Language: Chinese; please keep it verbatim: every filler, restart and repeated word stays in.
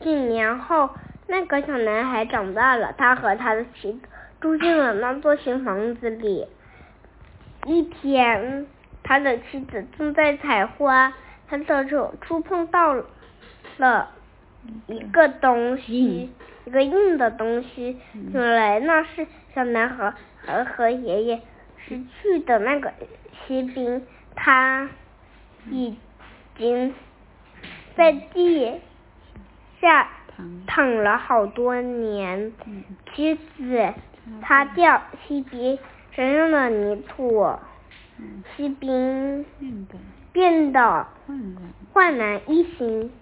几年后，那个小男孩长大了，他和他的妻子住进了那座新房子里。一天，他的妻子正在采花，他的手触碰到了一个东西，一个硬的东西。原来那是小男孩和和爷爷失去的那个锡兵，他已经在地下躺了好多年。妻子擦掉锡兵身上的泥土，锡兵变得焕然一新。